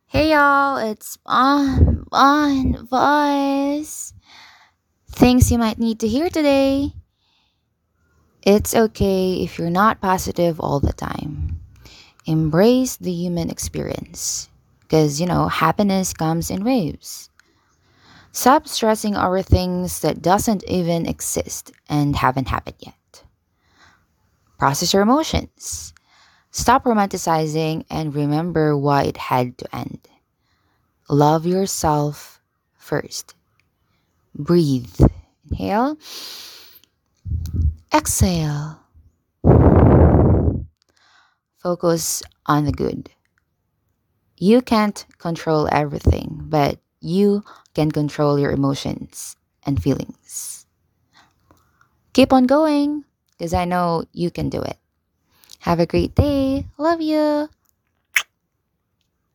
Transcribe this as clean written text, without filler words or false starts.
Hey y'all, it's on Voice. Things you might need to hear today. It's okay if you're not positive all the time. Embrace the human experience. Because, happiness comes in waves. Stop stressing over things that doesn't even exist and haven't happened yet. Process your emotions. Stop romanticizing and remember why it had to end. Love yourself first. Breathe. Inhale. Exhale. Focus on the good. You can't control everything, but you can control your emotions and feelings. Keep on going because I know you can do it. Have a great day. Love you.